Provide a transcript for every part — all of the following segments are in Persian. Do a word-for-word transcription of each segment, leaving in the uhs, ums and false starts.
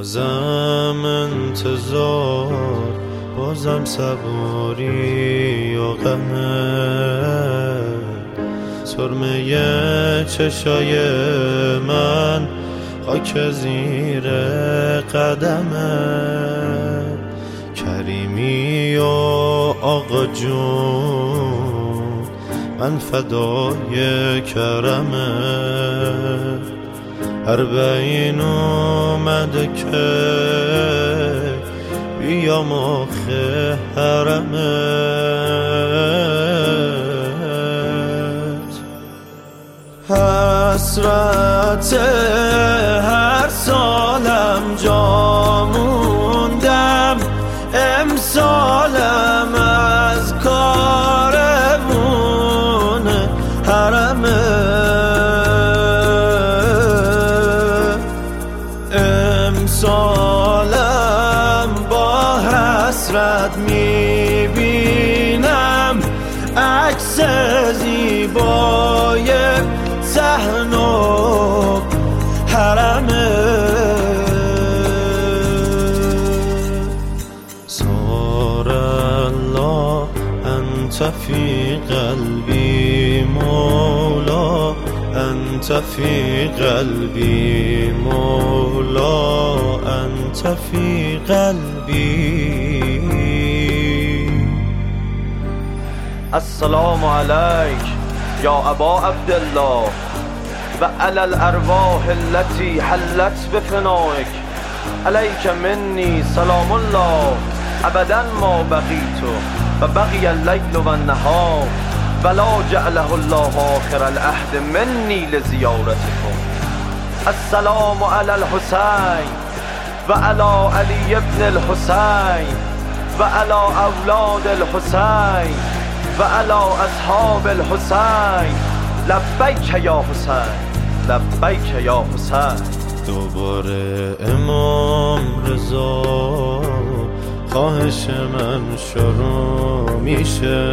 بازم انتظار، بازم صبوری و غمه، سرمه چشای من خاک زیر قدمه. کریمی و آقا جون من فدای کرمه، اربعین اومده که بیام آخه حرمت. حسرت هر سالم جا موندم، امسالم از کارمون حرمه. امسالم با حسرت میبینم عکس زیبای صحن و حرمه. صار الله انت فی قلبی مولا، انت فی قلبی مولا، انت فی قلبی. السلام علیک یا ابا عبدالله و علی الارواح التي حلت بفنائک، علیک منی سلام الله ابدا ما بقیت و بقی اللیل و النهار ولا جعله الله آخر العهد منی لزیارتکم. السلام علی الحسین و علی علی ابن الحسین و علی اولاد الحسین و علی اصحاب الحسین. لبیک یا حسین، لبیک یا حسین. دوباره امام رضا خواهش من شروع میشه،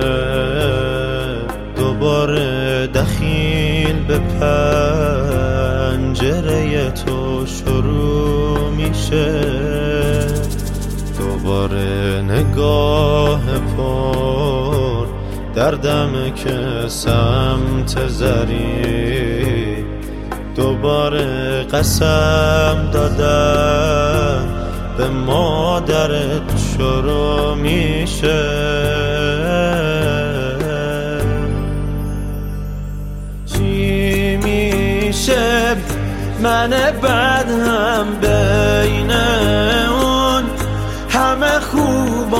دوباره دخیل به پنجره تو شروع میشه، دوباره نگاه پر دردم که سمت زری، دوباره قسم دادم به مادرت شروع میشه. چی میشه من بدم بین اون همه خوب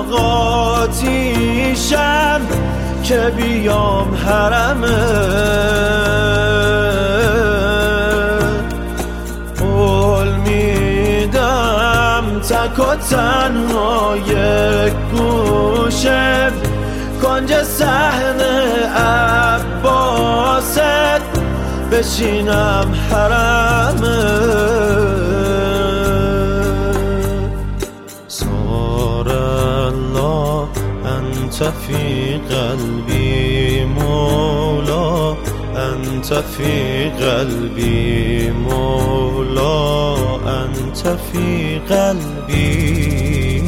آقاتیشم که بیام حرمه. قول میدم تک و تنها یک گوشه کنج صحن عباست بشینم حرمه. صار الله انت فی قلبی مولا، انت فی قلبی مولا، انت فی قلبی.